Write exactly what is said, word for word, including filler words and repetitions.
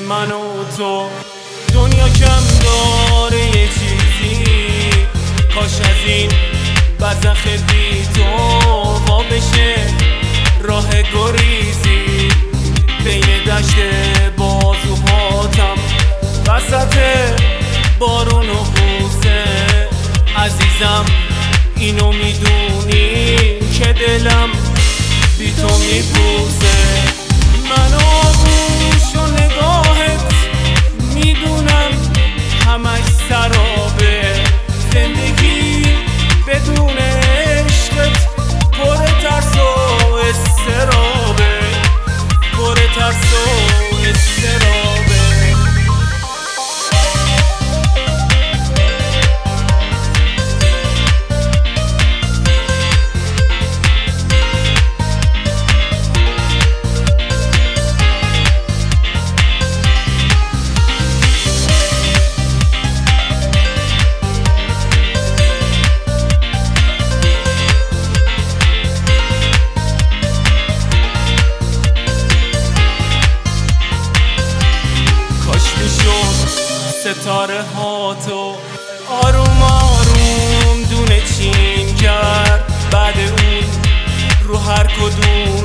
من و تو. دنیا کم داره یه چیزی، کاش از این برزخ بی تو وا بشه راه گریزی. بین دشت بازوهاتم وسط بارون و بوسه، عزیزم اینو میدونی که دلم بی تو میبوسه. من آغوش و نگاهت میدونم همش سرابه، زندگی بدون عشقت پر ترس و استرابه، پر ترس و استرابه. ستاره هاتو آروم آروم دونه چین کرد، بعد اون رو هر کدوم